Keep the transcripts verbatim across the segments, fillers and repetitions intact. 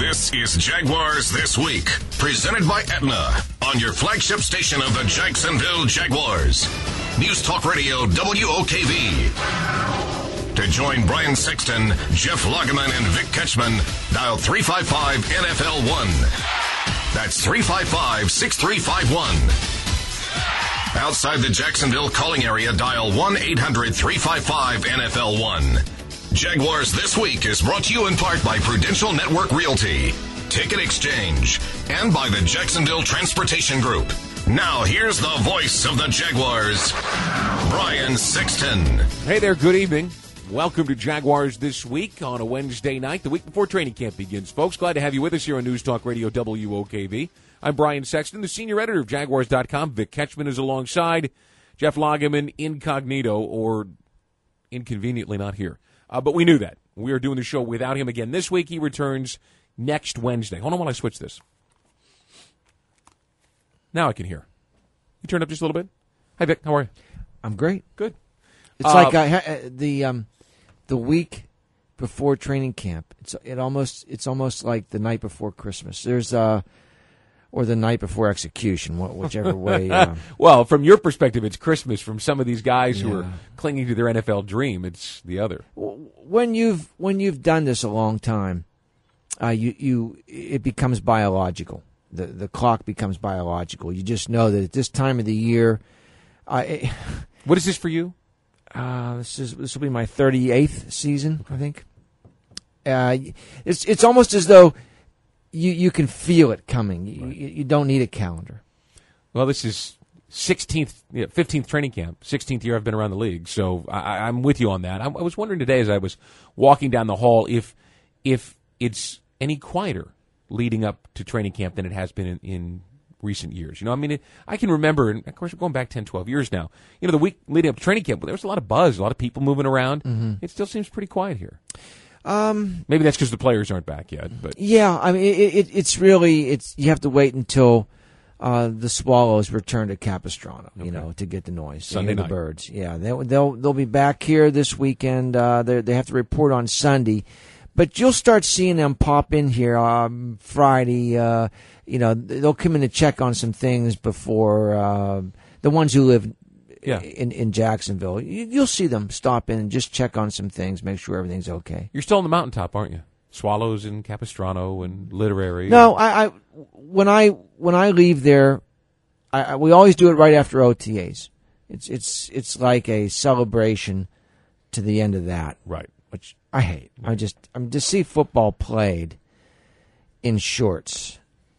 This is Jaguars This Week, presented by Aetna, on your flagship station of the Jacksonville Jaguars. News Talk Radio W O K V. To join Brian Sexton, Jeff Lageman, and Vic Ketchman, dial three five five N F L one. That's three five five, six three five one. Outside the Jacksonville calling area, dial one eight hundred, three five five, N F L one. Jaguars This Week is brought to you in part by Prudential Network Realty, Ticket Exchange, and by the Jacksonville Transportation Group. Now, here's the voice of the Jaguars, Brian Sexton. Hey there, good evening. Welcome to Jaguars This Week on a Wednesday night, the week before training camp begins. Folks, glad to have you with us here on News Talk Radio W O K V. I'm Brian Sexton, the senior editor of Jaguars dot com. Vic Ketchman is alongside. Jeff Lageman, incognito, or inconveniently not here. Uh, but we knew that. We are doing the show without him again this week. He returns next Wednesday. Hold on while I switch this. Now I can hear. You turn up just a little bit? Hi, Vic. How are you? I'm great. Good. It's uh, like I, uh, the um, the week before training camp. It's it almost it's almost like the night before Christmas. There's uh, or the night before execution, whichever way. Uh, well, from your perspective, it's Christmas. From some of these guys yeah. who are clinging to their N F L dream, it's the other. When you've when you've done this a long time, uh, you you it becomes biological. The the clock becomes biological. You just know that at this time of the year, uh, it, what is this for you? Uh, this is this will be my thirty-eighth season, I think. Uh, it's it's almost as though you you can feel it coming. You, right. you, you don't need a calendar. Well, this is sixteenth, yeah, fifteenth training camp, sixteenth year I've been around the league, so I, I'm with you on that. I, I was wondering today as I was walking down the hall if if it's any quieter leading up to training camp than it has been in, in recent years. You know, I mean, it, I can remember, and of course, we're going back ten, twelve years now. You know, the week leading up to training camp, there was a lot of buzz, a lot of people moving around. Mm-hmm. It still seems pretty quiet here. Um, Maybe that's because the players aren't back yet. But yeah, I mean, it, it, it's really it's you have to wait until uh, the Swallows return to Capistrano, you okay. know, to get the noise. Sunday the night. Birds. Yeah, they'll they'll they'll be back here this weekend. Uh, they they have to report on Sunday. But you'll start seeing them pop in here um, Friday. Uh, you know, they'll come in to check on some things before uh, the ones who live yeah. in, in Jacksonville. You, you'll see them stop in and just check on some things, make sure everything's okay. You're still on the mountaintop, aren't you? Swallows and Capistrano and Literary. No, I, I when I when I leave there, I, I, we always do it right after O T As. It's it's it's like a celebration to the end of that, right? Which I hate. I just I'm to see football played in shorts,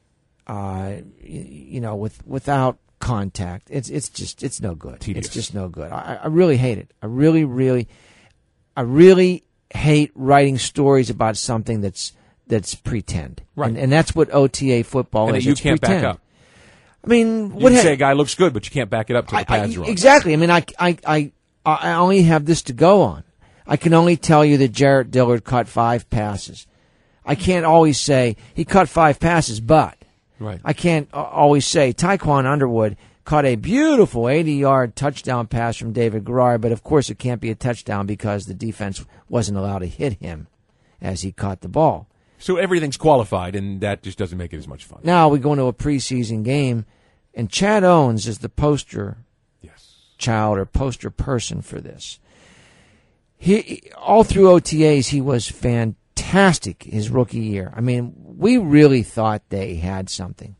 uh, you, you know, with without contact. It's it's just it's no good. Tedious. It's just no good. I, I really hate it. I really really, I really hate writing stories about something that's that's pretend. Right. And, and that's what O T A football and is. you It's can't pretend. back up. I mean, You what can ha- say a guy looks good, but you can't back it up till the I, pads I, are on. exactly. I mean, I I I I only have this to go on. I can only tell you that Jarrett Dillard caught five passes. I can't always say he caught five passes, but right. I can't uh, always say Tyquan Underwood caught a beautiful eighty-yard touchdown pass from David Garrard, but of course it can't be a touchdown because the defense wasn't allowed to hit him as he caught the ball. So everything's qualified, and that just doesn't make it as much fun. Now we go into a preseason game, and Chad Owens is the poster yes. child or poster person for this. He all through O T As he was fantastic his rookie year. I mean, we really thought they had something.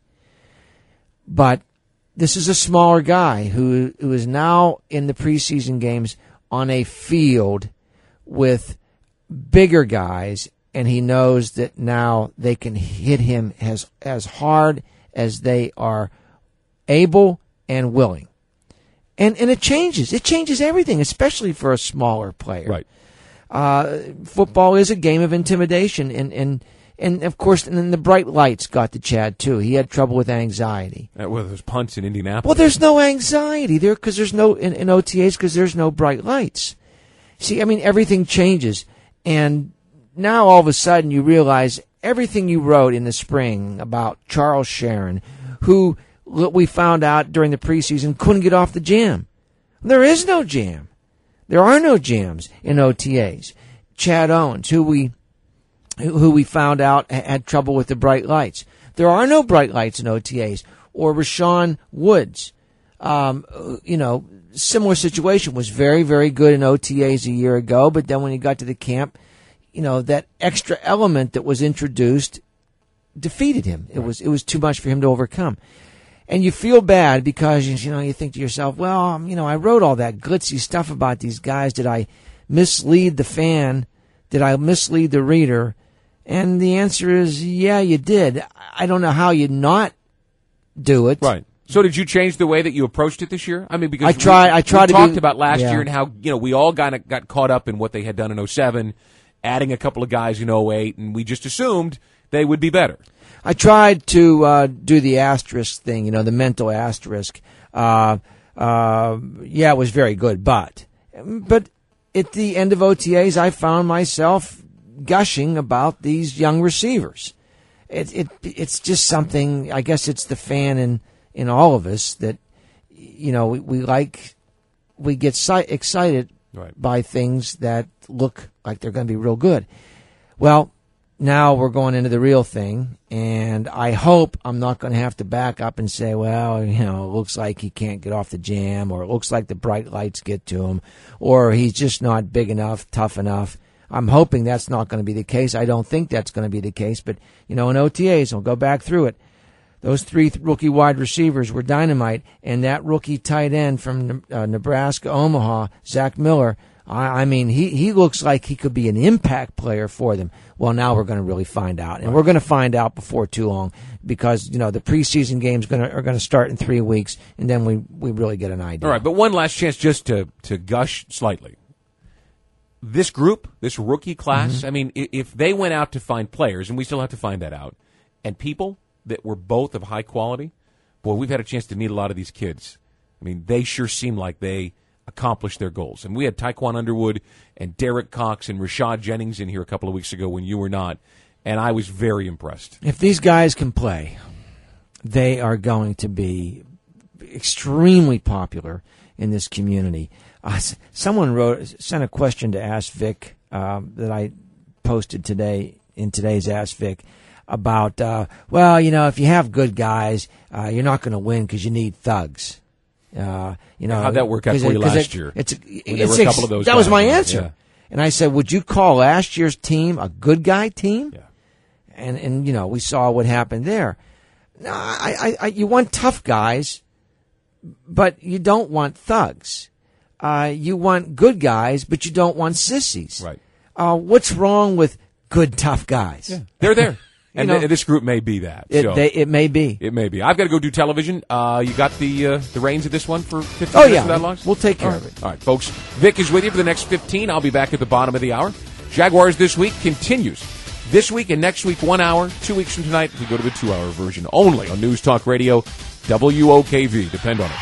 But this is a smaller guy who who is now in the preseason games on a field with bigger guys, and he knows that now they can hit him as as hard as they are able and willing. And and it changes. It changes everything, especially for a smaller player. Right. Uh, football is a game of intimidation, and and, and of course, and then the bright lights got to Chad too. He had trouble with anxiety. Uh, well, there's punts in Indianapolis. Well, there's no anxiety there because there's no in, in O T As because there's no bright lights. See, I mean, everything changes, and now all of a sudden you realize everything you wrote in the spring about Charles Sharon, who we found out during the preseason couldn't get off the jam. There is no jam. There are no jams in O T As. Chad Owens, who we who we found out had trouble with the bright lights. There are no bright lights in O T As. Or Rashawn Woods, um, you know, similar situation, was very, very good in O T As a year ago, but then when he got to the camp, you know, that extra element that was introduced defeated him. It was it was too much for him to overcome. And you feel bad because, you know, you think to yourself, well, um, you know, I wrote all that glitzy stuff about these guys. Did I mislead the fan? Did I mislead the reader? And the answer is, yeah, you did. I don't know how you not do it. Right. So did you change the way that you approached it this year? I mean, because I tried. We, I tried we to talked do, about last yeah. year and how, you know, we all got got caught up in what they had done in oh seven, adding a couple of guys in oh eight, and we just assumed they would be better. I tried to uh, do the asterisk thing, you know, the mental asterisk. Uh, uh, yeah, it was very good, but but at the end of O T As, I found myself gushing about these young receivers. It, it it's just something. I guess it's the fan in, in all of us that, you know, we, we like we get si- excited right. by things that look like they're going to be real good. Well, now we're going into the real thing, and I hope I'm not going to have to back up and say, well, you know, it looks like he can't get off the jam, or it looks like the bright lights get to him, or he's just not big enough, tough enough. I'm hoping that's not going to be the case. I don't think that's going to be the case. But, you know, in O T As, I'll go back through it. Those three rookie wide receivers were dynamite. And that rookie tight end from uh, Nebraska, Omaha, Zach Miller, I, I mean, he, he looks like he could be an impact player for them. Well, now we're going to really find out. And we're going to find out before too long because, you know, the preseason games gonna, are going to start in three weeks, and then we, we really get an idea. All right, but one last chance just to, to gush slightly. This group, this rookie class, mm-hmm. I mean, if they went out to find players, and we still have to find that out, and people that were both of high quality, boy, we've had a chance to meet a lot of these kids. I mean, they sure seem like they accomplished their goals. And we had Tyquan Underwood and Derek Cox and Rashad Jennings in here a couple of weeks ago when you were not, and I was very impressed. If these guys can play, they are going to be extremely popular in this community. Uh, someone wrote, sent a question to Ask Vic um, that I posted today in today's Ask Vic about, uh, well, you know, if you have good guys, uh, you're not going to win because you need thugs. Uh, you know, how'd that work out for you last it, year? It's, it's there were a couple of those that guys, was my answer. Yeah. And I said, would you call last year's team a good guy team? Yeah. And, and you know, we saw what happened there. No, I, I, I, you want tough guys, but you don't want thugs. Uh, you want good guys, but you don't want sissies. Right. Uh, what's wrong with good, tough guys? Yeah. They're there. And know, th- this group may be that. It, so. they, it may be. It may be. I've got to go do television. Uh, you got the uh, the reins of this one for fifteen oh, minutes yeah. of that long? We'll take care All of right. it. All right, folks. Vic is with you for the next fifteen. I'll be back at the bottom of the hour. Jaguars This Week continues. This week and next week, one hour. Two weeks from tonight, we go to the two-hour version only on News Talk Radio, W O K V. Depend on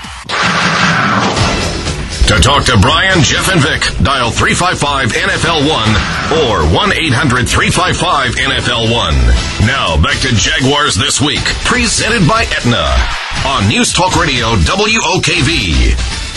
it. To talk to Brian, Jeff, and Vic, dial three five five N F L one or one eight hundred three five five N F L one. Now, back to Jaguars This Week, presented by Aetna on News Talk Radio W O K V.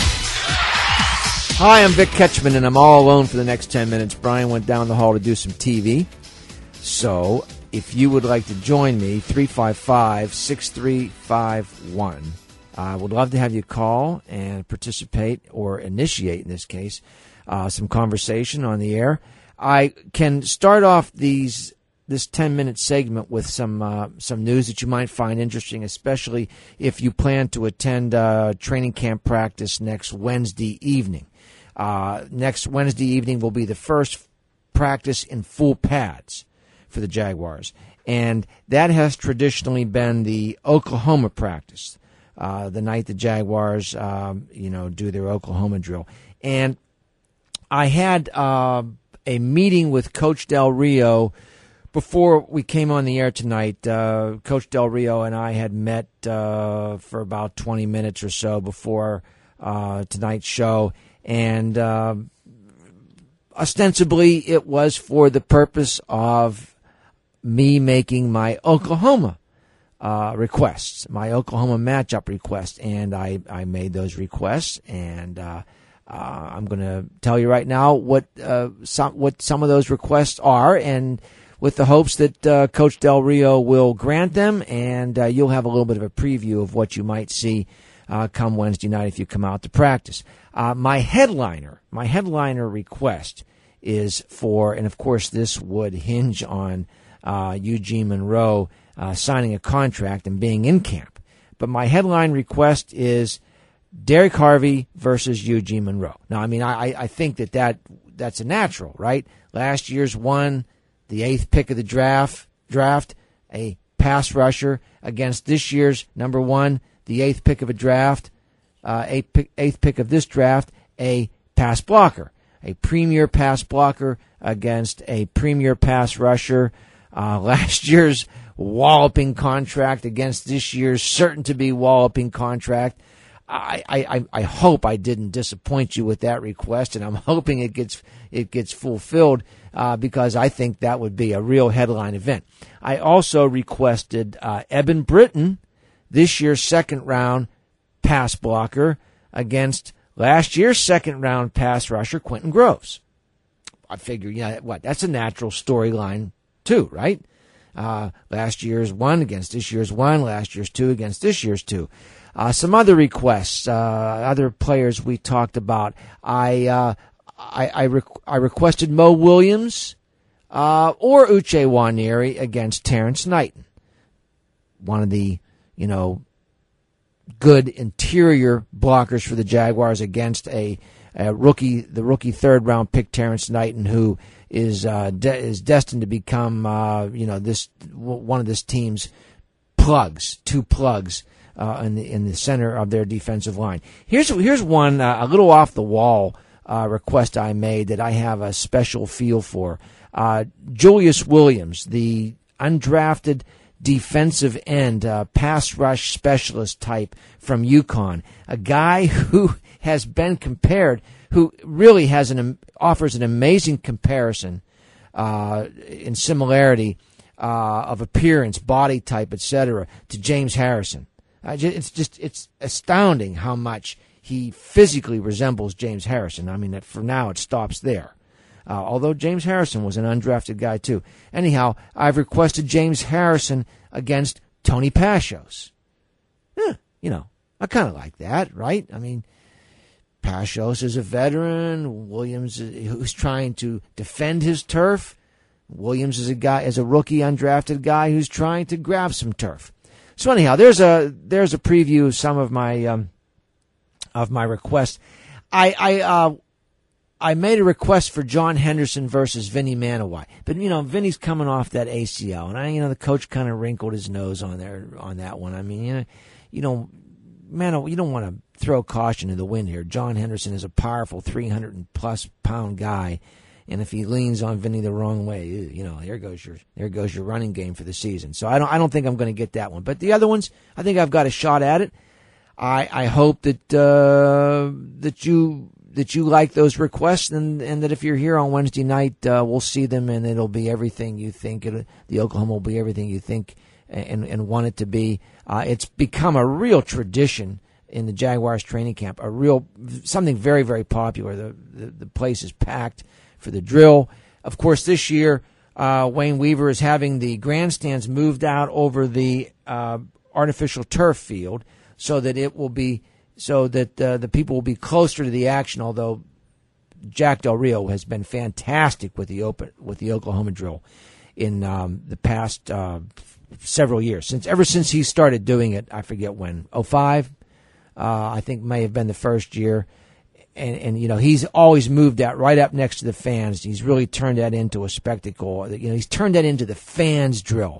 Hi, I'm Vic Ketchman, and I'm all alone for the next ten minutes. Brian went down the hall to do some T V. So, if you would like to join me, three five five, six three five one. I would love to have you call and participate, or initiate, in this case, uh, some conversation on the air. I can start off these this ten-minute segment with some uh, some news that you might find interesting, especially if you plan to attend uh, training camp practice next Wednesday evening. Uh, next Wednesday evening will be the first practice in full pads for the Jaguars, and that has traditionally been the Oklahoma practice. Uh, the night the Jaguars, um, you know, do their Oklahoma drill. And I had uh, a meeting with Coach Del Rio before we came on the air tonight. Uh, Coach Del Rio and I had met uh, for about twenty minutes or so before uh, tonight's show. And uh, ostensibly it was for the purpose of me making my Oklahoma Uh, requests, my Oklahoma matchup request, and I, I made those requests, and uh, uh, I'm going to tell you right now what uh, some what some of those requests are, and with the hopes that uh, Coach Del Rio will grant them, and uh, you'll have a little bit of a preview of what you might see uh, come Wednesday night if you come out to practice. Uh, my headliner, my headliner request is for, and of course this would hinge on uh, Eugene Monroe uh, signing a contract and being in camp. But my headline request is Derek Harvey versus Eugene Monroe. Now, I mean, I, I think that, that that's a natural, right? Last year's one, the eighth pick of the draft, draft, a pass rusher against this year's number one, the eighth pick of a draft, uh, eighth pick, eighth pick of this draft, a pass blocker, a premier pass blocker against a premier pass rusher. Uh, last year's walloping contract against this year's certain to be walloping contract. I, I, I hope I didn't disappoint you with that request, and I'm hoping it gets it gets fulfilled uh, because I think that would be a real headline event. I also requested uh, Eben Britton, this year's second round pass blocker, against last year's second round pass rusher Quentin Groves. I figure, yeah, what that's a natural storyline too, right? Uh, last year's one against this year's one, last year's two against this year's two. Uh, some other requests, uh, other players we talked about. I uh, I I, requ- I requested Mo Williams uh, or Uche Nwaneri against Terrence Knighton. One of the, you know, good interior blockers for the Jaguars against a, a rookie, the rookie third round pick Terrence Knighton, who is uh, de- is destined to become uh, you know this one of this team's plugs, two plugs. Uh, in the in the center of their defensive line. Here's here's one uh, a little off the wall uh, request I made that I have a special feel for. Uh, Julius Williams, the undrafted defensive end, uh, pass rush specialist type from UConn, a guy who has been compared, who really has an offers an amazing comparison uh, in similarity uh, of appearance, body type, et cetera, to James Harrison. I just, it's just it's astounding how much he physically resembles James Harrison. I mean, that for now it stops there. Uh, although James Harrison was an undrafted guy too. Anyhow, I've requested James Harrison against Tony Pashos. Eh, you know, I kind of like that, right? I mean, Pashos is a veteran. Williams is, who's trying to defend his turf. Williams is a guy, is a rookie undrafted guy who's trying to grab some turf. So anyhow, there's a there's a preview of some of my um, of my requests. I I uh, I made a request for John Henderson versus Vinny Manawai, but you know Vinny's coming off that A C L, and I you know the coach kind of wrinkled his nose on there on that one. I mean you know you know man, you don't want to throw caution to the wind here. John Henderson is a powerful three hundred plus pound guy. And if he leans on Vinny the wrong way, you know, there goes your there goes your running game for the season. So I don't I don't think I'm going to get that one. But the other ones, I think I've got a shot at it. I I hope that uh, that you that you like those requests, and and that if you're here on Wednesday night, uh, we'll see them, and it'll be everything you think. It, the Oklahoma will be everything you think and and want it to be. Uh, it's become a real tradition in the Jaguars training camp. A real something very very popular. The the, the place is packed for the drill. Of course, this year, uh, Wayne Weaver is having the grandstands moved out over the uh, artificial turf field so that it will be, so that uh, the people will be closer to the action. Although Jack Del Rio has been fantastic with the open with the Oklahoma drill in um, the past uh, several years, since ever since he started doing it. I forget when, oh five, uh, I think may have been the first year. And, and, you know, he's always moved that right up next to the fans. He's really turned that into a spectacle. You know, he's turned that into the fans drill.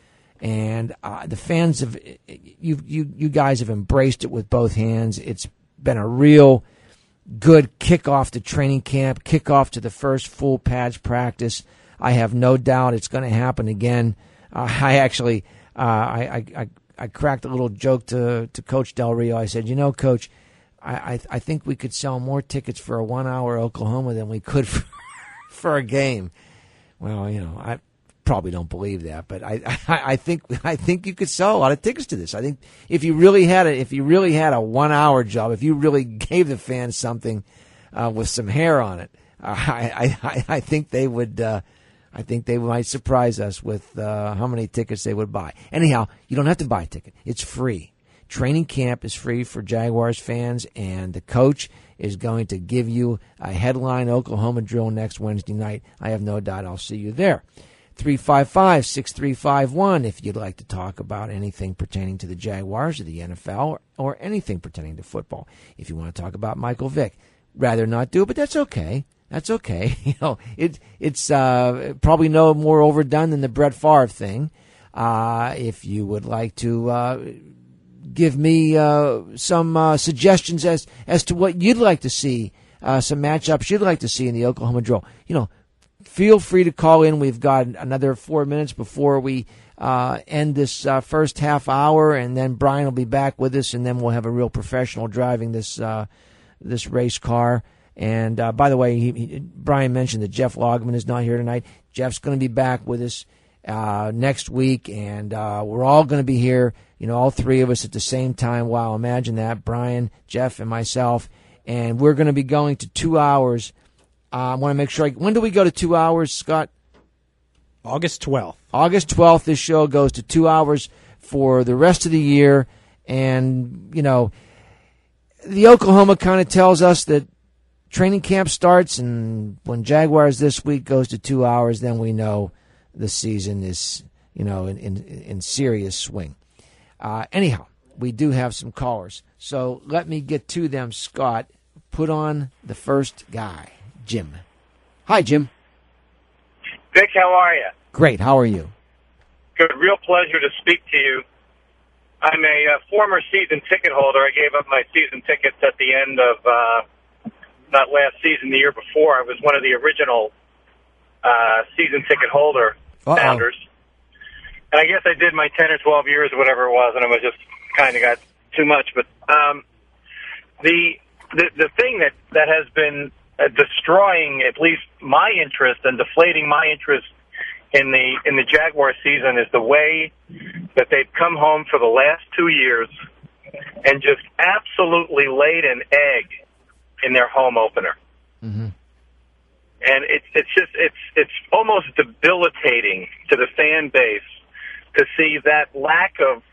And uh, the fans have, you, you, you guys have embraced it with both hands. It's been a real good kickoff to training camp, kickoff to the first full pads practice. I have no doubt it's going to happen again. Uh, I actually, uh, I, I, I, I cracked a little joke to, to Coach Del Rio. I said, you know, Coach, I, I think we could sell more tickets for a one-hour Oklahoma than we could for, for a game. Well, you know, I probably don't believe that, but I, I, I think I think you could sell a lot of tickets to this. I think if you really had a if you really had a one-hour job, if you really gave the fans something uh, with some hair on it, uh, I, I I think they would uh, I think they might surprise us with uh, how many tickets they would buy. Anyhow, you don't have to buy a ticket. It's free. Training camp is free for Jaguars fans, and the coach is going to give you a headline Oklahoma drill next Wednesday night. I have no doubt I'll see you there. three five five, six three five one if you'd like to talk about anything pertaining to the Jaguars or the N F L or, or anything pertaining to football. If you want to talk about Michael Vick, rather not do it, but that's okay. That's okay. You know, it it's uh, probably no more overdone than the Brett Favre thing. Uh, if you would like to uh, give me uh, some uh, suggestions as as to what you'd like to see, uh, some matchups you'd like to see in the Oklahoma drill, you know, feel free to call in. We've got another four minutes before we uh, end this uh, first half hour, and then Brian will be back with us, and then we'll have a real professional driving this uh, this race car. And uh, by the way, he, he, Brian mentioned that Jeff Logman is not here tonight. Jeff's going to be back with us uh, next week, and uh, we're all going to be here, you know, all three of us at the same time. Wow, imagine that. Brian, Jeff, and myself. And we're going to be going to two hours. Uh, I want to make sure. I, when do we go to two hours, Scott? August twelfth. August twelfth, this show goes to two hours for the rest of the year. And, you know, the Oklahoma kind of tells us that training camp starts, and when Jaguars this week goes to two hours, then we know the season is, you know, in, in, in serious swing. Uh, anyhow, we do have some callers. So let me get to them, Scott. Put on the first guy. Jim. Hi, Jim. Vic, how are you? Great. How are you? Good. Real pleasure to speak to you. I'm a uh, former season ticket holder. I gave up my season tickets at the end of, uh, not last season, the year before. I was one of the original uh, season ticket holder Uh-oh. founders. And I guess I did my ten or twelve years or whatever it was, and it was just kind of got too much. But um, the, the the thing that, that has been Uh, destroying at least my interest and deflating my interest in the in the Jaguar season is the way that they've come home for the last two years and just absolutely laid an egg in their home opener. Mm-hmm. And it's it's just it's it's almost debilitating to the fan base to see that lack of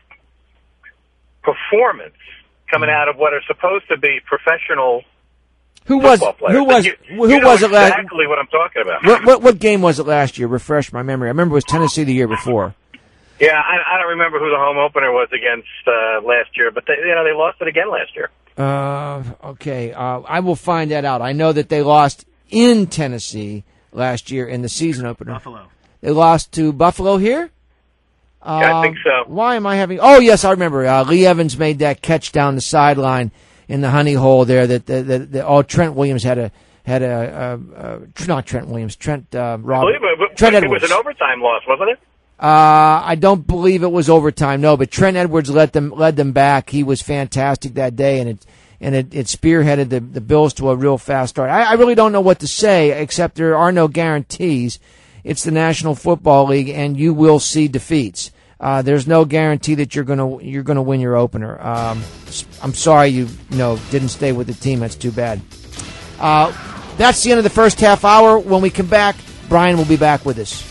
performance coming out of what are supposed to be professional. Who was players. who was you, who you know was it last? Exactly what I'm talking about. What, what what game was it last year? Refresh my memory. I remember it was Tennessee the year before. Yeah, I, I don't remember who the home opener was against uh, last year, but they, you know they lost it again last year. Uh, okay, uh, I will find that out. I know that they lost in Tennessee last year in the season opener. Buffalo. They lost to Buffalo here. Uh, Yeah, I think so. Why am I having? Oh yes, I remember. Uh, Lee Evans made that catch down the sideline in the honey hole there. That the, the, the oh Trent Williams had a had a uh, uh, not Trent Williams Trent uh, Robert, I believe it, Trent it Edwards. was an overtime loss, wasn't it? Uh, I don't believe it was overtime. No, but Trent Edwards led them led them back. He was fantastic that day, and it and it, it spearheaded the, the Bills to a real fast start. I, I really don't know what to say, except there are no guarantees. It's the National Football League, and you will see defeats. Uh, there's no guarantee that you're gonna you're gonna win your opener. Um, I'm sorry you, you know didn't stay with the team. That's too bad. Uh, that's the end of the first half hour. When we come back, Brian will be back with us.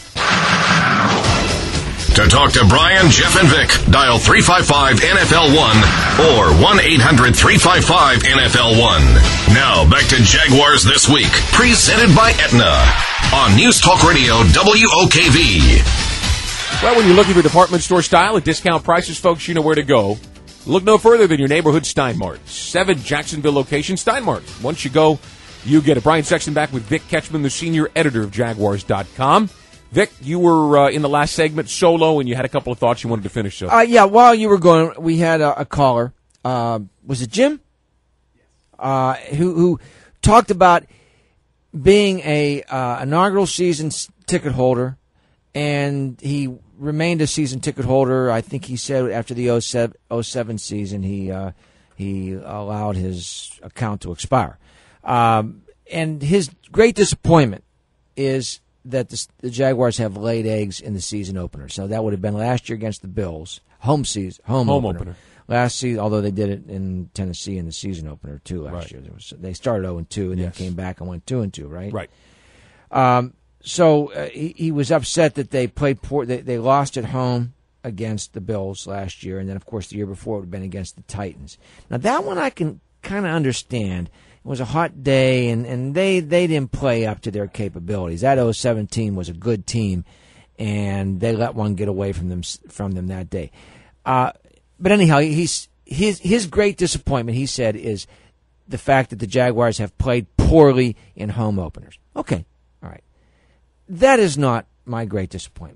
To talk to Brian, Jeff, and Vic, dial three five five N F L one or one eight hundred three five five N F L one. Now, back to Jaguars This Week, presented by Aetna on News Talk Radio W O K V. Well, when you're looking for department store style at discount prices, folks, you know where to go. Look no further than your neighborhood Steinmart. Seven Jacksonville locations, Steinmart. Once you go, you get it. Brian Sexton back with Vic Ketchman, the senior editor of Jaguars dot com. Vic, you were uh, in the last segment solo, and you had a couple of thoughts you wanted to finish. So, uh, yeah, while you were going, we had a, a caller. Uh, was it Jim? Uh, who who talked about being a uh, inaugural season ticket holder, and he remained a season ticket holder. I think he said after the oh seven season, he uh, he allowed his account to expire. Um, and his great disappointment is that the, the Jaguars have laid eggs in the season opener. So that would have been last year against the Bills, home season, home, home opener. opener. Last season, although they did it in Tennessee in the season opener too last right. year. There was, they started oh and two and yes. then came back and went two and two, right? Right. Um, so uh, he, he was upset that they played poor. They, they lost at home against the Bills last year, and then, of course, the year before it would have been against the Titans. Now, that one I can kind of understand. It was a hot day, and, and they, they didn't play up to their capabilities. That oh seven team was a good team, and they let one get away from them from them that day. Uh, but anyhow, he's his his great disappointment, he said, is the fact that the Jaguars have played poorly in home openers. Okay, all right. That is not my great disappointment.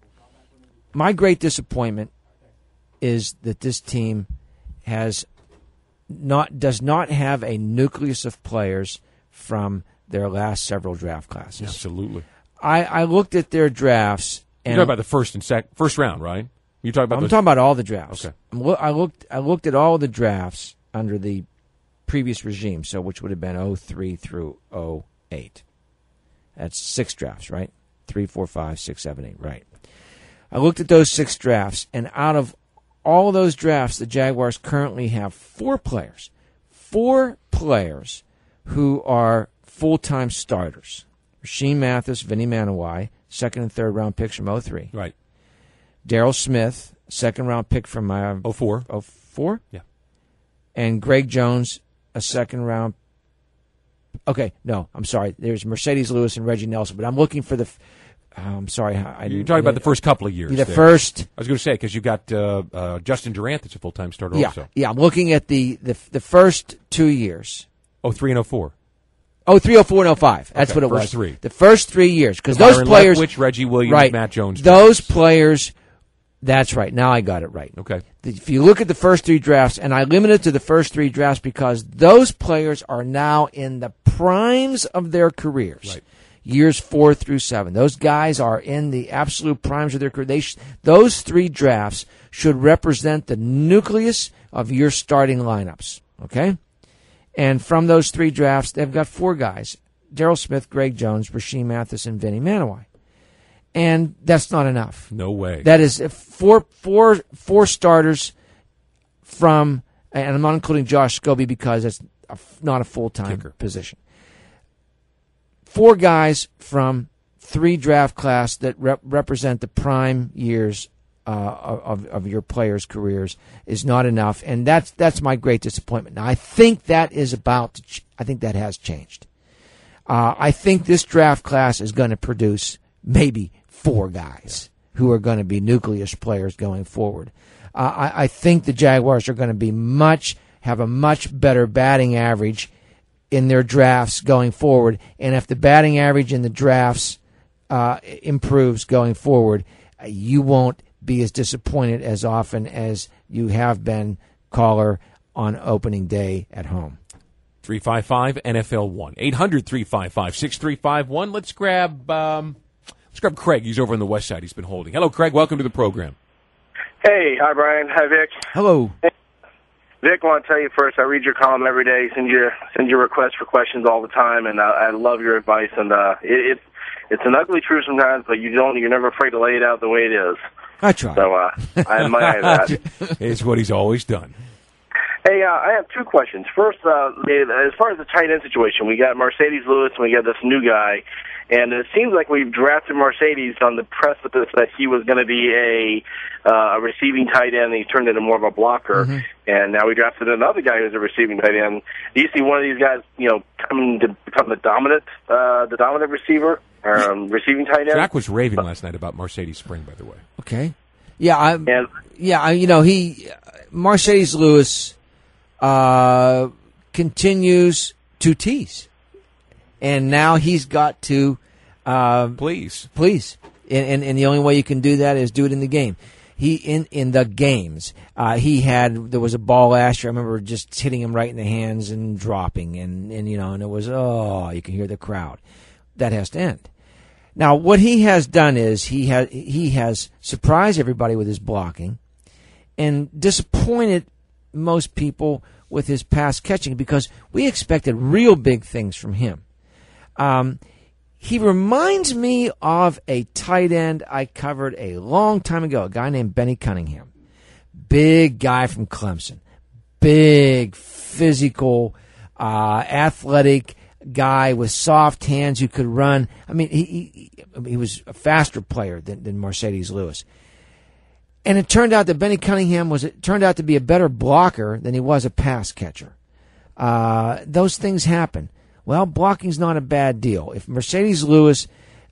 My great disappointment is that this team has not does not have a nucleus of players from their last several draft classes. Absolutely. I, I looked at their drafts. And You're talking about the first and sec- first round, right? You talking about? I'm those- talking about all the drafts. Okay. I'm lo- I looked. I looked at all the drafts under the previous regime, so which would have been oh three through oh eight. That's six drafts, right? Three, four, five, six, seven, eight, right? I looked at those six drafts, and out of all of those drafts, the Jaguars currently have four players, four players who are full-time starters. Rasheem Mathis, Vinny Manawai, second and third round picks from oh three. Right. Daryl Smith, second round pick from uh, oh four. oh four? Yeah. And Greg Jones, a second round. Okay, no, I'm sorry. There's Mercedes Lewis and Reggie Nelson, but I'm looking for the. Uh, I'm sorry. I, You're talking about the first couple of years. The there. first. I was going to say, because you got uh, uh, Justin Durant that's a full-time starter Yeah, also. yeah. I'm looking at the, the the first two years. oh three and oh four. Oh, three, oh four, and oh five. That's Okay, what it first was. three. The first three years. Because those Byron players. Leftwich, Reggie Williams, right, Matt Jones. Those players. That's right. Now I got it right. Okay. If you look at the first three drafts, and I limited to the first three drafts because those players are now in the primes of their careers. Right. Years four through seven. Those guys are in the absolute primes of their career. They sh- those three drafts should represent the nucleus of your starting lineups. Okay? And from those three drafts, they've got four guys. Daryl Smith, Greg Jones, Rasheem Mathis, and Vinny Manawai. And that's not enough. No way. That is four, four, four starters from, and I'm not including Josh Scobie because it's a, not a full-time Kicker. position. Four guys from three draft class that rep- represent the prime years uh, of of your players' careers is not enough, and that's that's my great disappointment. Now I think that is about. To ch- I think that has changed. Uh, I think this draft class is going to produce maybe four guys who are going to be nucleus players going forward. Uh, I, I think the Jaguars are going to be much have a much better batting average in their drafts going forward, and if the batting average in the drafts uh, improves going forward, uh, you won't be as disappointed as often as you have been, caller, on opening day at home. three five five N F L one. eight hundred, three five five, six three five one. Let's grab um, let's grab Craig. He's over on the west side. He's been holding. Hello, Craig. Welcome to the program. Hey, hi, Brian. Hi, Vic. Hello. Hey, Vic, I want to tell you first, I read your column every day, send you send you requests for questions all the time, and uh, I love your advice. And uh, it, it's it's an ugly truth sometimes, but you don't you're never afraid to lay it out the way it is. I try. So uh, I admire that. It's what he's always done. Hey, uh, I have two questions. First, uh, as far as the tight end situation, we got Mercedes Lewis and we got this new guy, and it seems like we've drafted Mercedes on the precipice that he was going to be a, uh, a receiving tight end, and he turned into more of a blocker. Mm-hmm. And now we drafted another guy who's a receiving tight end. Do you see one of these guys, you know, coming to become the dominant, uh, the dominant receiver, um, receiving tight end? Jack was raving last night about Mercedes Spring, by the way. Okay. Yeah, I. And, yeah, I, you know, he Mercedes Lewis uh, continues to tease, and now he's got to uh, please, please, and, and and the only way you can do that is do it in the game. He in in the games. Uh, he had there was a ball last year. I remember just hitting him right in the hands and dropping, and, and you know, and it was oh, you can hear the crowd. That has to end. Now, what he has done is he has he has surprised everybody with his blocking, and disappointed most people with his pass catching because we expected real big things from him. Um, he reminds me of a tight end I covered a long time ago, a guy named Benny Cunningham. Big guy from Clemson. Big, physical, uh, athletic, guy with soft hands who could run. I mean, he he, he was a faster player than, than Marcedes Lewis. And it turned out that Benny Cunningham was it turned out to be a better blocker than he was a pass catcher. Uh, those things happen. Well, blocking's not a bad deal. If Marcedes Lewis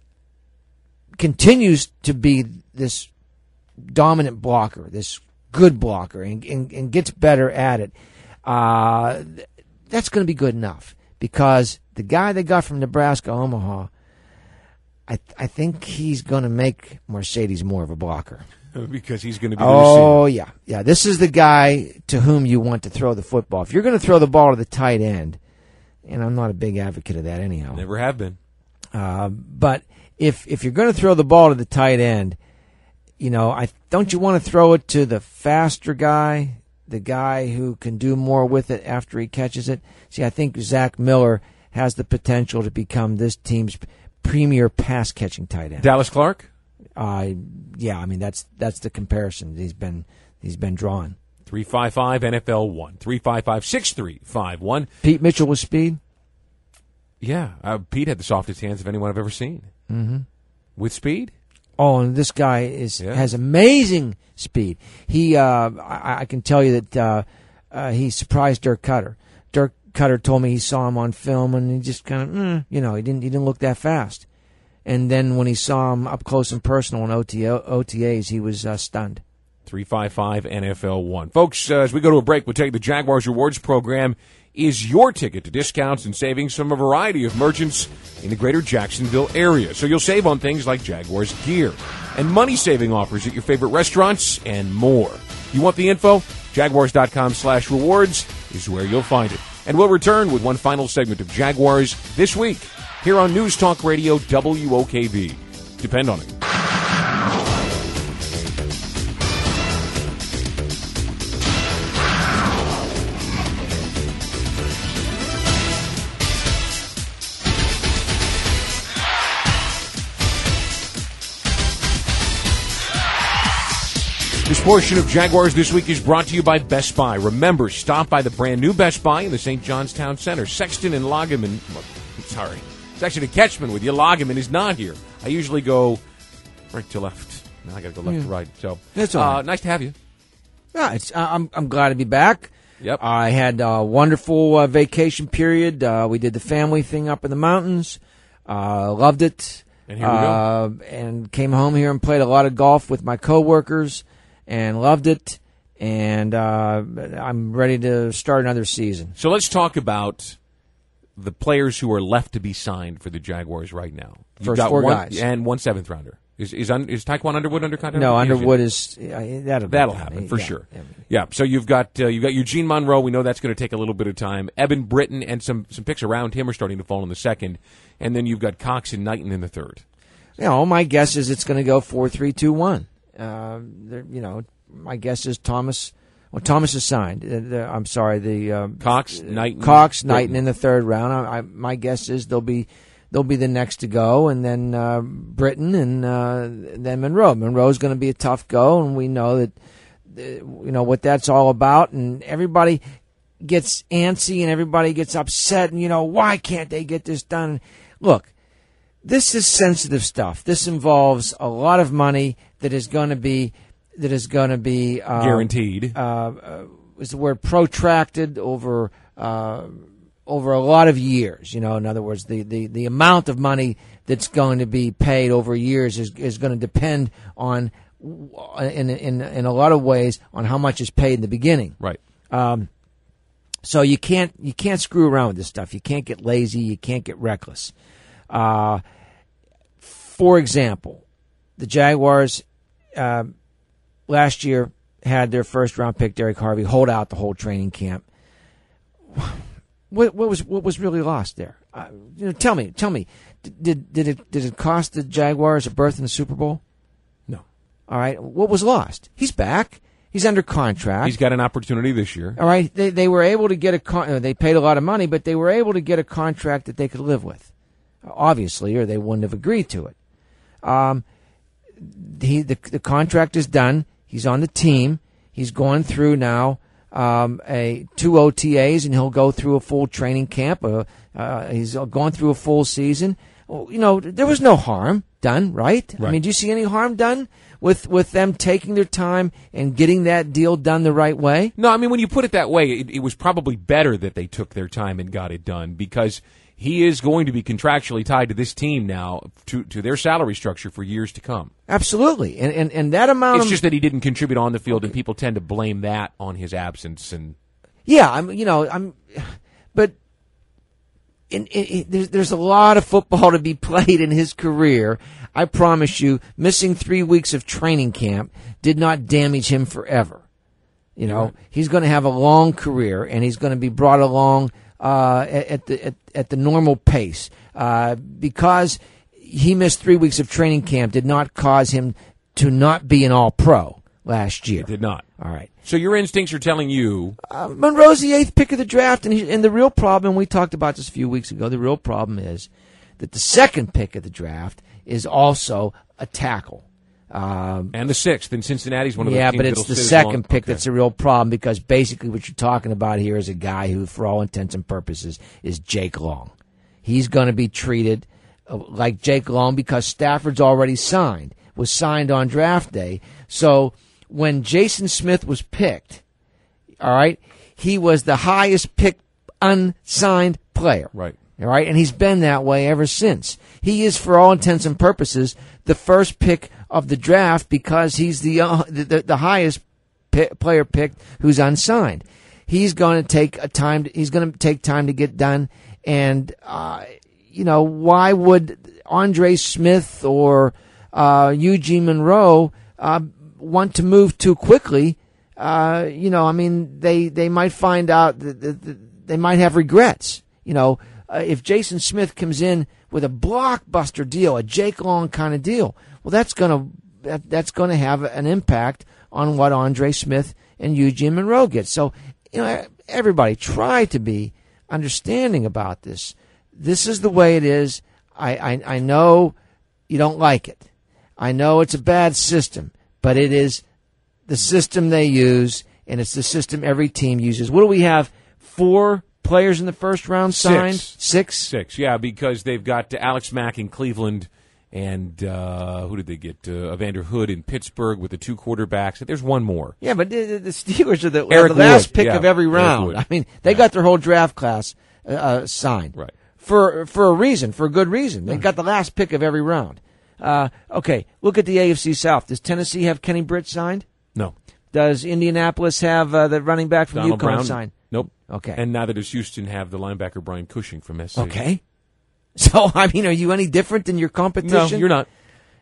continues to be this dominant blocker, this good blocker, and, and, and gets better at it, uh, that's going to be good enough. Because the guy they got from Nebraska, Omaha, I I think he's going to make Marcedes more of a blocker. Because he's going to be. Oh yeah, yeah. This is the guy to whom you want to throw the football. If you're going to throw the ball to the tight end, and I'm not a big advocate of that anyhow. Never have been. Uh, but if if you're going to throw the ball to the tight end, you know, I don't you want to throw it to the faster guy, the guy who can do more with it after he catches it? See, I think Zach Miller has the potential to become this team's premier pass catching tight end. Dallas Clark. Uh, yeah, I mean that's that's the comparison he's been he's been drawn. Three five five N F L one three five five six three five one. Pete Mitchell with speed. Yeah, uh, Pete had the softest hands of anyone I've ever seen. Mm-hmm. With speed. Oh, and this guy is Yeah. has amazing speed. He, uh, I, I can tell you that uh, uh, he surprised Dirk Cutter. Dirk Cutter told me he saw him on film and he just kind of, mm, you know, he didn't he didn't look that fast. And then when he saw him up close and personal in O T As, he was uh, stunned. three five five N F L one. Folks, uh, as we go to a break, we'll tell you the Jaguars Rewards program is your ticket to discounts and savings from a variety of merchants in the greater Jacksonville area. So you'll save on things like Jaguars gear and money-saving offers at your favorite restaurants and more. You want the info? Jaguars.com slash rewards is where you'll find it. And we'll return with one final segment of Jaguars This Week here on News Talk Radio W O K V. Depend on it. This portion of Jaguars This Week is brought to you by Best Buy. Remember, stop by the brand new Best Buy in the Saint John's Town Center. Sexton and Loggeman, sorry, Sexton and Ketchman with you. Loggeman is not here. I usually go right to left. Now I got to go left Yeah. to right. So That's all uh, right. nice to have you. Yeah, it's, uh, I'm I'm glad to be back. Yep. I had a wonderful uh, vacation period. Uh, we did the family thing up in the mountains. Uh, loved it. And here we uh, And came home here and played a lot of golf with my coworkers and loved it. And uh, I'm ready to start another season. So let's talk about the players who are left to be signed for the Jaguars right now. You've First got four one, guys. And one seventh rounder. Is is, un, is Taekwon Underwood under contract? No, He is, Underwood is uh, that'll be That'll done. happen for Yeah, sure. yeah. Yeah. So you've got uh, you've got Eugene Monroe. We know that's going to take a little bit of time. Evan Britton and some some picks around him are starting to fall in the second, and then you've got Cox and Knighton in the third. You know, my guess is it's going to go four three two one. Uh, there- you know, my guess is Thomas. Well, Thomas is signed. Uh, the, I'm sorry, the um, Cox, Knighton, Cox, Britton. Knighton in the third round. I, I, my guess is they'll be they'll be the next to go, and then uh, Britton and uh, then Monroe. Monroe's going to be a tough go, and we know that uh, you know what that's all about. And everybody gets antsy, and everybody gets upset, and you know why can't they get this done? Look, this is sensitive stuff. This involves a lot of money that is going to be that is going to be uh, Guaranteed. Uh, uh, is the word protracted over uh, over a lot of years. You know, in other words, the, the, the amount of money that's going to be paid over years is is going to depend on in in in a lot of ways on how much is paid in the beginning. Right. Um, so you can't you can't screw around with this stuff. You can't get lazy. You can't get reckless. Uh, for example, the Jaguars uh, last year had their first round pick, Derek Harvey, hold out the whole training camp. What, what was what was really lost there? Uh, you know, tell me, tell me, did did it did it cost the Jaguars a berth in the Super Bowl? No. All right, what was lost? He's back. He's under contract. He's got an opportunity this year. All right, they they were able to get a con- they paid a lot of money, but they were able to get a contract that they could live with, obviously, or they wouldn't have agreed to it. Um, he the the contract is done. He's on the team. He's going through now um, a two O T As, and he'll go through a full training camp. Uh, uh, he's gone through a full season. Well, you know, there was no harm done, right? Right. I mean, do you see any harm done with with them taking their time and getting that deal done the right way? No, I mean, when you put it that way, it, it was probably better that they took their time and got it done, because he is going to be contractually tied to this team now, to, to their salary structure for years to come. Absolutely. And and, and that amount It's of... just that he didn't contribute on the field, and people tend to blame that on his absence. And Yeah, I'm, you know, I'm... But in, in, in, there's, there's a lot of football to be played in his career. I promise you, missing three weeks of training camp did not damage him forever. You know, Right. He's going to have a long career, and he's going to be brought along uh, at, at the at, at the normal pace. Uh, because he missed three weeks of training camp did not cause him to not be an All-Pro last year. it did not. All right. So your instincts are telling you... Uh, Monroe's the eighth pick of the draft, and, he, and the real problem, we talked about this a few weeks ago, the real problem is that the second pick of the draft is also a tackle. Um, And the sixth, and Cincinnati's one of yeah, those teams but it's that'll the sit as second long- pick okay. that's a real problem, because basically what you're talking about here is a guy who, for all intents and purposes, is Jake Long. He's going to be treated uh, like Jake Long because Stafford's already signed, was signed on draft day. So when Jason Smith was picked, all right, he was the highest picked unsigned player. Right. All right, and he's been that way ever since. He is, for all intents and purposes, the first pick of the draft because he's the uh, the, the highest pi- player picked who's unsigned. He's going to take a time. To, he's going to take time to get done. And uh, you know, why would Andre Smith or uh, Eugene Monroe uh, want to move too quickly? Uh, you know, I mean, they they might find out that, that, that they might have regrets. You know. Uh, if Jason Smith comes in with a blockbuster deal, a Jake Long kind of deal, well, that's gonna that, that's gonna have an impact on what Andre Smith and Eugene Monroe get. So, you know, everybody try to be understanding about this. This is the way it is. I I, I know you don't like it. I know it's a bad system, but it is the system they use, and it's the system every team uses. What do we have? Four players in the first round signed? Six. Six? Six, yeah, because they've got uh, Alex Mack in Cleveland, and uh, who did they get? Uh, Evander Hood in Pittsburgh with the two quarterbacks. There's one more. Yeah, but the, the Steelers are the, Eric the last Wood, pick yeah, of every Eric round. Wood. I mean, they Yeah. got their whole draft class uh, uh, signed. Right. For for a reason, for a good reason. They got the last pick of every round. Uh, okay, look at the A F C South. Does Tennessee have Kenny Britt signed? No. Does Indianapolis have uh, the running back from Donald UConn Brown signed? Nope. Okay. And neither does Houston have the linebacker Brian Cushing from S C. Okay. So, I mean, are you any different than your No, competition? you're not.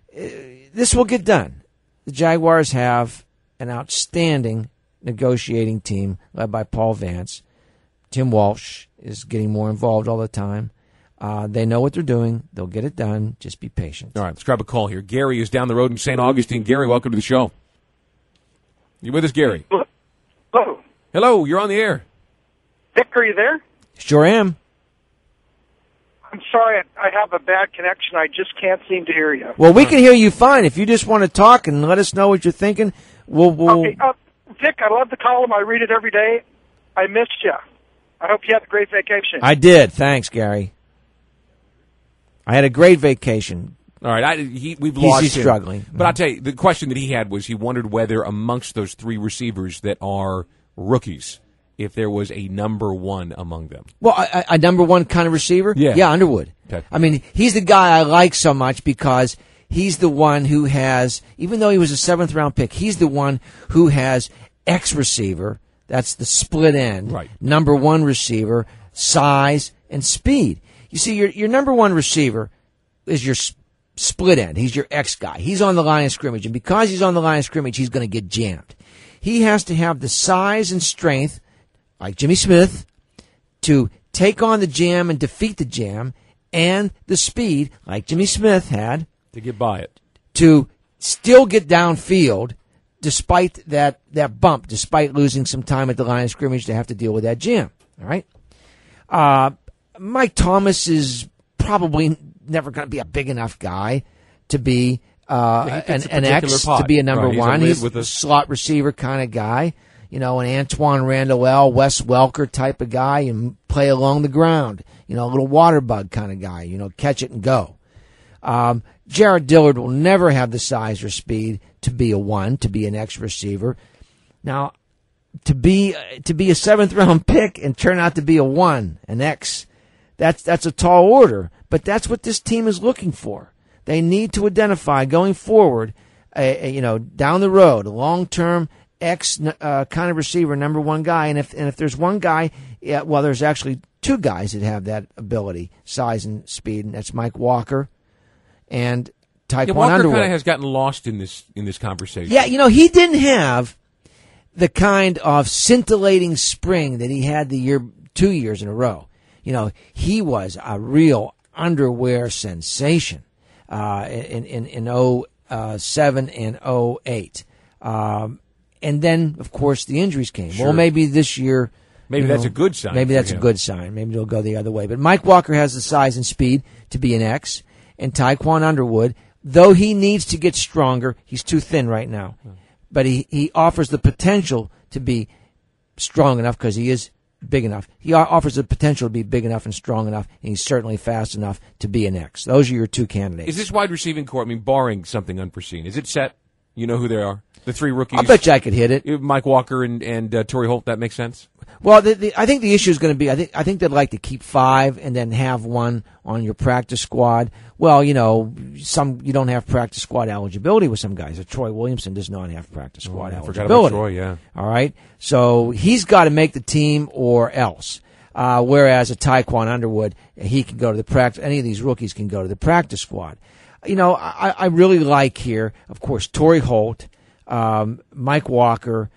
This will get done. The Jaguars have an outstanding negotiating team led by Paul Vance. Tim Walsh is getting more involved all the time. Uh, they know what they're doing. They'll get it done. Just be patient. All right, let's grab a call here. Gary is down the road in Saint Augustine. Gary, welcome to the show. You with us, Gary? Hello. Hello, you're on the air. Dick, are you there? Sure am. I'm sorry, I have a bad connection. I just can't seem to hear you. Well, we can hear you fine. If you just want to talk and let us know what you're thinking, we'll... we'll Okay, uh, Dick, I love the column. I read it every day. I missed you. I hope you had a great vacation. I did. Thanks, Gary. I had a great vacation. All right, I, he, we've He's- lost he's him. struggling. But I'll tell you, the question that he had was he wondered whether amongst those three receivers that are rookies, if there was a number one among them. Well, a, a number one kind of receiver? Yeah. Yeah, Underwood. Okay. I mean, he's the guy I like so much because he's the one who has, even though he was a seventh round pick, he's the one who has X receiver, that's the split end, Right. number one receiver, size, and speed. You see, your your number one receiver is your s- split end. He's your X guy. He's on the line of scrimmage, and because he's on the line of scrimmage, he's going to get jammed. He has to have the size and strength, like Jimmy Smith, to take on the jam and defeat the jam, and the speed, like Jimmy Smith had, To get by it. to still get downfield despite that, that bump, despite losing some time at the line of scrimmage to have to deal with that jam. All right? Uh, Mike Thomas is probably never going to be a big enough guy to be uh, Yeah, he an, fits a an particular X, pot. to be a number Right, he's a one. lid He's with a a- slot receiver kind of guy. you know, an Antoine Randall, Wes Welker type of guy, and play along the ground. You know, a little water bug kind of guy. You know, catch it and go. Um, Jared Dillard will never have the size or speed to be a one, to be an X receiver. Now, to be to be a seventh round pick and turn out to be a one, an X, that's that's a tall order. But that's what this team is looking for. They need to identify going forward, a, a, you know, down the road, a long term X uh, kind of receiver, number one guy. And if and if there's one guy, yeah, well, there's actually two guys that have that ability, size and speed, and that's Mike Walker and Tyquan yeah, Walker Underwood. kind of has gotten lost in this in this conversation. Yeah, you know, he didn't have the kind of scintillating spring that he had the year two years in a row. You know, he was a real underwear sensation uh, in in in oh seven and oh eight, um, and then of course the injuries came. Sure. Well, maybe this year. Maybe you that's know, a good sign. Maybe that's for him. a good sign. Maybe it'll go the other way. But Mike Walker has the size and speed to be an X, and Tyquan Underwood, though he needs to get stronger, he's too thin right now. But he, he offers the potential to be strong enough because he is big enough. He offers the potential to be big enough and strong enough, and he's certainly fast enough to be an X. Those are your two candidates. Is this wide receiving core, I mean, barring something unforeseen, is it set? You know who they are? The three rookies? I bet you I could hit it. Mike Walker and, and uh, Torrey Holt, that makes sense? Well, the, the, I think the issue is going to be, I think, I think they'd like to keep five and then have one on your practice squad. Well, you know, some, you don't have practice squad eligibility with some guys. Troy Williamson does not have practice squad oh, I eligibility. forgot about Troy, yeah. All right. So he's got to make the team or else. Uh, whereas a Tyquan Underwood, he can go to the practice, any of these rookies can go to the practice squad. You know, I, I really like here, of course, Torrey Holt, um, Mike Walker,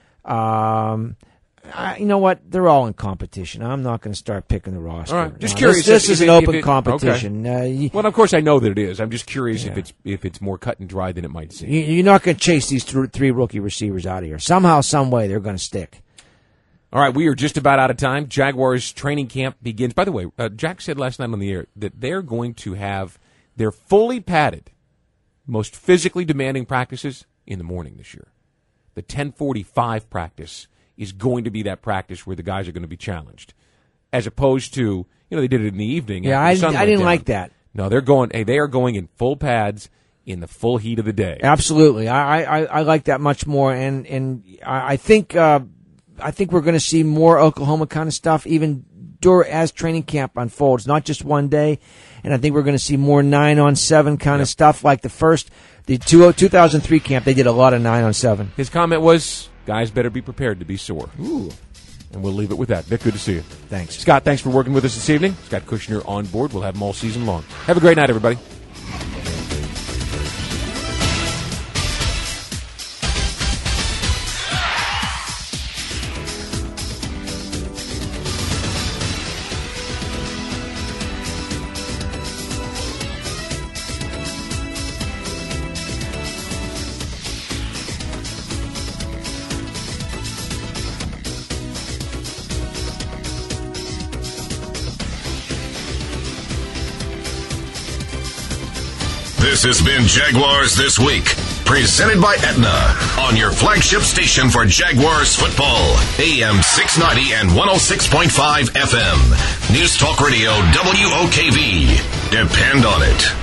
um, I, you know what? They're all in competition. I'm not going to start picking the roster. All right. Just no, curious. This, this if, is if an it, open it, competition. Okay. Uh, you, well, of course, I know that it is. I'm just curious yeah. if it's if it's more cut and dry than it might seem. You, you're not going to chase these th- three rookie receivers out of here. Somehow, some way, they're going to stick. All right, we are just about out of time. Jaguars training camp begins. By the way, uh, Jack said last night on the air that they're going to have their fully padded, most physically demanding practices in the morning this year. The ten forty-five practice is going to be that practice where the guys are going to be challenged, as opposed to, you know, they did it in the evening. Yeah, I, I didn't down. like that. No, they're going. Hey, they are going in full pads in the full heat of the day. Absolutely, I I, I like that much more, and and I, I think uh, I think we're going to see more Oklahoma kind of stuff even dur- as training camp unfolds, not just one day, and I think we're going to see more nine on seven kind yep. of stuff like the first. The two thousand three camp, they did a lot of nine on seven. His comment was, guys better be prepared to be sore. Ooh. And we'll leave it with that. Vic, good to see you. Thanks. Scott, thanks for working with us this evening. Scott Kushner on board. We'll have him all season long. Have a great night, everybody. This has been Jaguars This Week, presented by Aetna, on your flagship station for Jaguars football, A M six ninety and one oh six point five F M. News Talk Radio, W O K V. Depend on it.